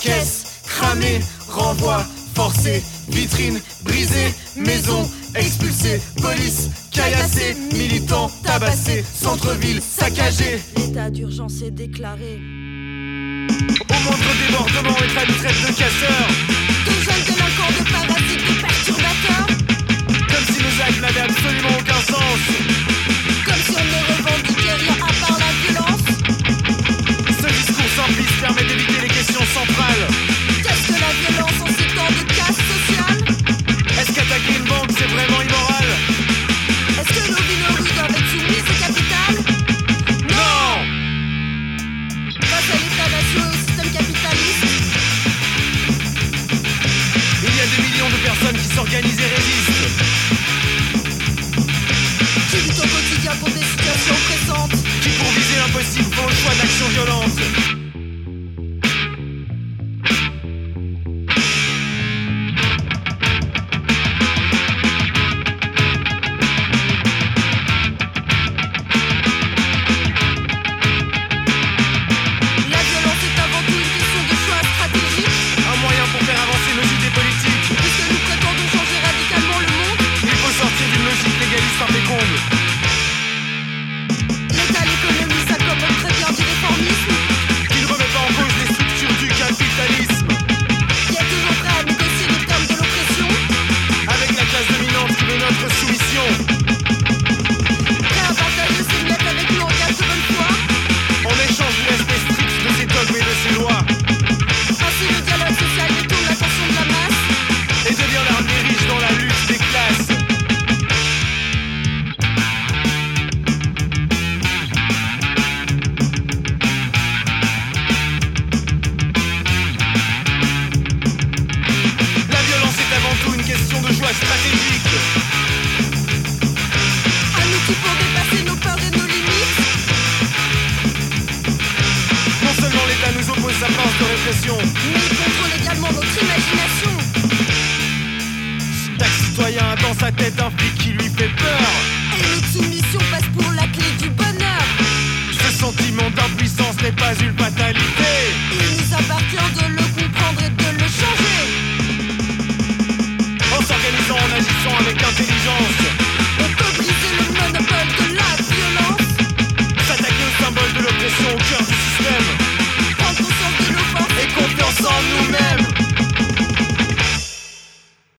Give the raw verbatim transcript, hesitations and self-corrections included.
caisse cramée, renvoi forcé, vitrine brisée, maison expulsée, police caillassée, militants tabassés, centre-ville saccagé. L'état d'urgence est déclaré. Au moindre débordement, État nous traite de casseurs, De jeunes délinquants, de parasites, de perturbateurs. comme si nos actes n'avaient absolument aucun sens. Comme si on ne revendiquait rien à part la violence. Ce discours simpliste permet d'éviter les questions centrales. Qu'est-ce que la violence en ces temps de casse sociale? Est-ce qu'attaquer une banque c'est vraiment immoral? Est-ce que nos villes rues doivent être soumises au capital? Non! Face à l'état national et au système capitaliste, Il y a des millions de personnes qui s'organisent et résistent, qui luttent au quotidien contre des situations oppressantes. qui pour viser l'impossible font le choix d'actions violentes. La violence est avant tout une question de choix stratégique. Un moyen pour faire avancer nos idées politiques. Puisque nous prétendons changer radicalement le monde, Il faut sortir d'une logique légaliste inféconde. l'État, l'économie s'accommode très bien du réformisme, Qui ne remet pas en cause les structures du capitalisme. qui est toujours prêt à négocier les termes de l'oppression, Avec la classe dominante qui veut notre soumission. prêt à partager ses miettes avec nous en gage de bonne foi. En échange du respect strict de ses dogmes et de ses lois. Ainsi le dialogue social détourne l'attention de la masse. Et devient l'arme des riches dans la lutte des classes. La violence est avant tout une question de choix stratégique. Un outil pour dépasser nos peurs et nos limites. Non seulement l'État nous oppose sa force de répression, Mais il contrôle également notre imagination. chaque citoyen a dans sa tête un flic